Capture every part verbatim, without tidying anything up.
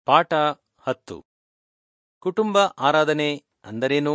ಪಾಠ ಹತ್ತು. ಕುಟುಂಬ ಆರಾಧನೆ ಅಂದರೇನು?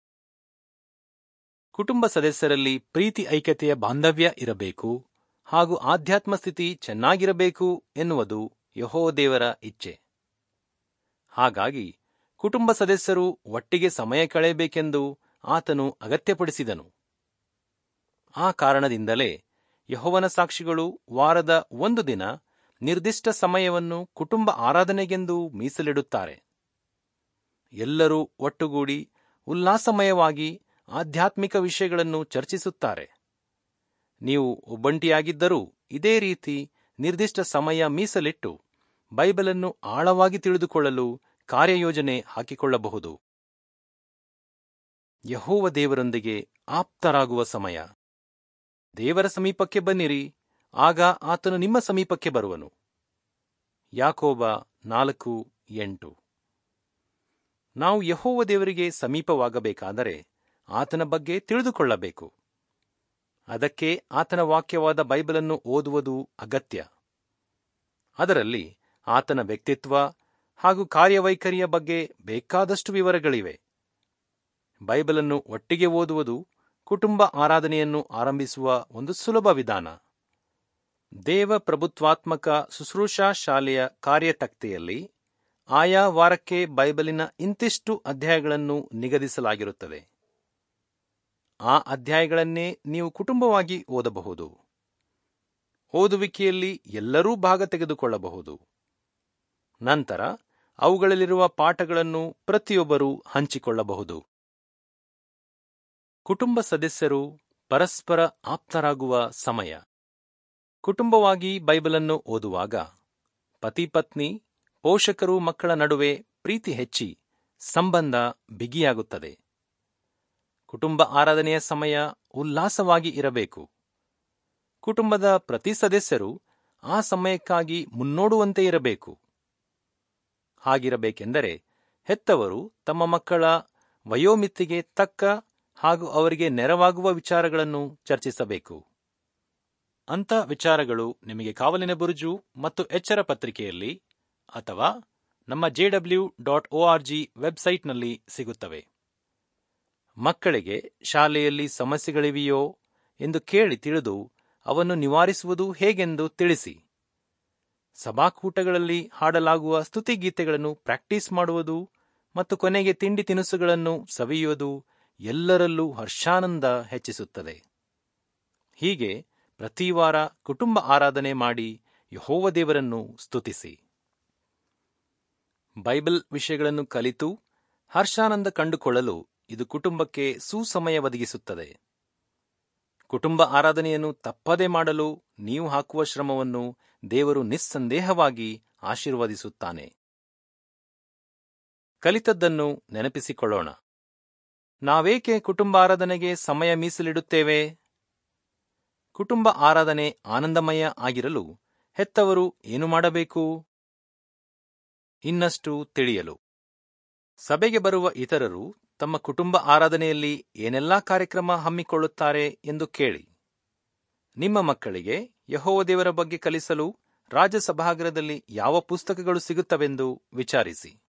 ಕುಟುಂಬ ಸದಸ್ಯರಲ್ಲಿ ಪ್ರೀತಿ ಐಕ್ಯತೆಯ ಬಾಂಧವ್ಯ ಇರಬೇಕು ಹಾಗೂ ಆಧ್ಯಾತ್ಮ ಸ್ಥಿತಿ ಚೆನ್ನಾಗಿರಬೇಕು ಎನ್ನುವುದು ಯೆಹೋವ ದೇವರ ಇಚ್ಛೆ. ಹಾಗಾಗಿ ಕುಟುಂಬ ಸದಸ್ಯರು ಒಟ್ಟಿಗೆ ಸಮಯ ಕಳೆಯಬೇಕೆಂದು ಆತನು ಅಗತ್ಯಪಡಿಸಿದನು. ಆ ಕಾರಣದಿಂದಲೇ ಯೆಹೋವನ ಸಾಕ್ಷಿಗಳು ವಾರದ ಒಂದು ದಿನ ನಿರ್ದಿಷ್ಟ ಸಮಯವನ್ನು ಕುಟುಂಬ ಆರಾಧನೆಗೆಂದು ಮೀಸಲಿಡುತ್ತಾರೆ. ಎಲ್ಲರೂ ಒಟ್ಟುಗೂಡಿ ಉಲ್ಲಾಸಮಯವಾಗಿ ಆಧ್ಯಾತ್ಮಿಕ ವಿಷಯಗಳನ್ನು ಚರ್ಚಿಸುತ್ತಾರೆ. ನೀವು ಒಬ್ಬಂಟಿಯಾಗಿದ್ದರೂ ಇದೇ ರೀತಿ ನಿರ್ದಿಷ್ಟ ಸಮಯ ಮೀಸಲಿಟ್ಟು ಬೈಬಲನ್ನು ಆಳವಾಗಿ ತಿಳಿದುಕೊಳ್ಳಲು ಕಾರ್ಯಯೋಜನೆ ಹಾಕಿಕೊಳ್ಳಬಹುದು. ಯೆಹೋವ ದೇವರೊಂದಿಗೆ ಆಪ್ತರಾಗುವ ಸಮಯ. ದೇವರ ಸಮೀಪಕ್ಕೆ ಬನ್ನಿರಿ, ಆಗ ಆತನು ನಿಮ್ಮ ಸಮೀಪಕ್ಕೆ ಬರುವನು. ಯಾಕೋಬ ನಾಲ್ಕು ಎಂಟು. ನಾವು ಯೆಹೋವ ದೇವರಿಗೆ ಸಮೀಪವಾಗಬೇಕಾದರೆ ಆತನ ಬಗ್ಗೆ ತಿಳಿದುಕೊಳ್ಳಬೇಕು. ಅದಕ್ಕೆ ಆತನ ವಾಕ್ಯವಾದ ಬೈಬಲನ್ನು ಓದುವುದು ಅಗತ್ಯ. ಅದರಲ್ಲಿ ಆತನ ವ್ಯಕ್ತಿತ್ವ ಹಾಗೂ ಕಾರ್ಯವೈಖರಿಯ ಬಗ್ಗೆ ಬೇಕಾದಷ್ಟು ವಿವರಗಳಿವೆ. ಬೈಬಲನ್ನು ಒಟ್ಟಿಗೆ ಓದುವುದು ಕುಟುಂಬ ಆರಾಧನೆಯನ್ನು ಆರಂಭಿಸುವ ಒಂದು ಸುಲಭ ವಿಧಾನ. ದೇವ ಪ್ರಭುತ್ವಾತ್ಮಕ ಶುಶ್ರೂಷಾ ಶಾಲೆಯ ಕಾರ್ಯತಕ್ತೆಯಲ್ಲಿ ಆಯಾ ವಾರಕ್ಕೆ ಬೈಬಲಿನ ಇಂತಿಷ್ಟು ಅಧ್ಯಾಯಗಳನ್ನು ನಿಗದಿಸಲಾಗಿರುತ್ತದೆ. ಆ ಅಧ್ಯಾಯಗಳನ್ನೇ ನೀವು ಕುಟುಂಬವಾಗಿ ಓದಬಹುದು. ಓದುವಿಕೆಯಲ್ಲಿ ಎಲ್ಲರೂ ಭಾಗ ತೆಗೆದುಕೊಳ್ಳಬಹುದು. ನಂತರ ಅವುಗಳಲ್ಲಿರುವ ಪಾಠಗಳನ್ನು ಪ್ರತಿಯೊಬ್ಬರೂ ಹಂಚಿಕೊಳ್ಳಬಹುದು. ಕುಟುಂಬ ಸದಸ್ಯರು ಪರಸ್ಪರ ಆಪ್ತರಾಗುವ ಸಮಯ. ಕುಟುಂಬವಾಗಿ ಬೈಬಲನ್ನು ಓದುವಾಗ ಪತಿ ಪತ್ನಿ, ಪೋಷಕರು ಮಕ್ಕಳ ನಡುವೆ ಪ್ರೀತಿ ಹೆಚ್ಚಿ ಸಂಬಂಧ ಬಿಗಿಯಾಗುತ್ತದೆ. ಕುಟುಂಬ ಆರಾಧನೆಯ ಸಮಯ ಉಲ್ಲಾಸವಾಗಿ ಇರಬೇಕು. ಕುಟುಂಬದ ಪ್ರತಿ ಸದಸ್ಯರು ಆ ಸಮಯಕ್ಕಾಗಿ ಮುನ್ನೋಡುವಂತೆ ಇರಬೇಕು. ಹಾಗಿರಬೇಕೆಂದರೆ ಹೆತ್ತವರು ತಮ್ಮ ಮಕ್ಕಳ ವಯೋಮಿತಿಗೆ ತಕ್ಕ ಹಾಗೂ ಅವರಿಗೆ ನೆರವಾಗುವ ವಿಚಾರಗಳನ್ನು ಚರ್ಚಿಸಬೇಕು. ಅಂಥ ವಿಚಾರಗಳು ನಿಮಗೆ ಕಾವಲಿನ ಬುರುಜು ಮತ್ತು ಎಚ್ಚರ ಪತ್ರಿಕೆಯಲ್ಲಿ ಅಥವಾ ನಮ್ಮ J W dot O R G ವೆಬ್ಸೈಟ್ನಲ್ಲಿ ಸಿಗುತ್ತವೆ. ಮಕ್ಕಳಿಗೆ ಶಾಲೆಯಲ್ಲಿ ಸಮಸ್ಯೆಗಳಿವೆಯೋ ಎಂದು ಕೇಳಿ ತಿಳಿದು ಅವನ್ನು ನಿವಾರಿಸುವುದು ಹೇಗೆಂದು ತಿಳಿಸಿ. ಸಭಾಕೂಟಗಳಲ್ಲಿ ಹಾಡಲಾಗುವ ಸ್ತುತಿಗೀತೆಗಳನ್ನು ಪ್ರಾಕ್ಟೀಸ್ ಮಾಡುವುದು ಮತ್ತು ಕೊನೆಗೆ ತಿಂಡಿ ತಿನಿಸುಗಳನ್ನು ಸವಿಯುವುದು ಎಲ್ಲರಲ್ಲೂ ಹರ್ಷಾನಂದ ಹೆಚ್ಚಿಸುತ್ತದೆ. ಹೀಗೆ ಪ್ರತಿ ವಾರ ಕುಟುಂಬ ಆರಾಧನೆ ಮಾಡಿ ಯೆಹೋವ ದೇವರನ್ನು ಸ್ತುತಿಸಿ. ಬೈಬಲ್ ವಿಷಯಗಳನ್ನು ಕಲಿತು ಹರ್ಷಾನಂದ ಕಂಡುಕೊಳ್ಳಲು ಇದು ಕುಟುಂಬಕ್ಕೆ ಸುಸಮಯ ಒದಗಿಸುತ್ತದೆ. ಕುಟುಂಬ ಆರಾಧನೆಯನ್ನು ತಪ್ಪದೆ ಮಾಡಲು ನೀವು ಹಾಕುವ ಶ್ರಮವನ್ನು ದೇವರು ನಿಸ್ಸಂದೇಹವಾಗಿ ಆಶೀರ್ವದಿಸುತ್ತಾನೆ. ಕಲಿತದ್ದನ್ನು ನೆನಪಿಸಿಕೊಳ್ಳೋಣ. ನಾವೇಕೆ ಕುಟುಂಬ ಆರಾಧನೆಗೆ ಸಮಯ ಮೀಸಲಿಡುತ್ತೇವೆ? ಕುಟುಂಬ ಆರಾಧನೆ ಆನಂದಮಯ ಆಗಿರಲು ಹೆತ್ತವರು ಏನು ಮಾಡಬೇಕು? ಇನ್ನಷ್ಟು ತಿಳಿಯಲು ಸಭೆಗೆ ಬರುವ ಇತರರು ತಮ್ಮ ಕುಟುಂಬ ಆರಾಧನೆಯಲ್ಲಿ ಏನೆಲ್ಲಾ ಕಾರ್ಯಕ್ರಮ ಹಮ್ಮಿಕೊಳ್ಳುತ್ತಾರೆ ಎಂದು ಕೇಳಿ. ನಿಮ್ಮ ಮಕ್ಕಳಿಗೆ ಯೆಹೋವ ದೇವರ ಬಗ್ಗೆ ಕಲಿಸಲು ರಾಜಸಭಾಗೃಹದಲ್ಲಿ ಯಾವ ಪುಸ್ತಕಗಳು ಸಿಗುತ್ತವೆಂದು ವಿಚಾರಿಸಿ.